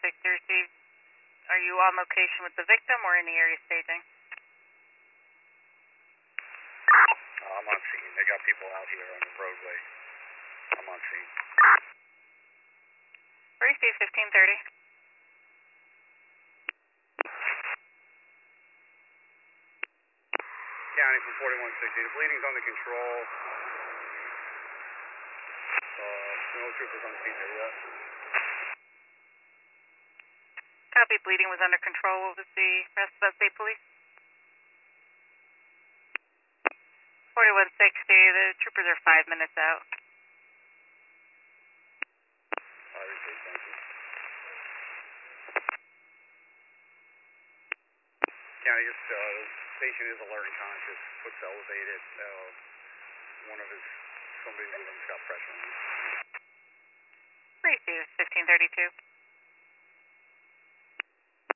received. Are you on location with the victim or in the area staging? I'm on scene. They got people out here on the roadway. I'm on scene. Receive 1530. County from 4160. The bleeding's under control. No troopers on scene there yet. Copy, bleeding was under control. What was the rest of that state police? 4160, the troopers are 5 minutes out. Received, thank you. County, just, the patient is alert and conscious. Foot's elevated. Somebody with him's got pressure on him. Receive 1532.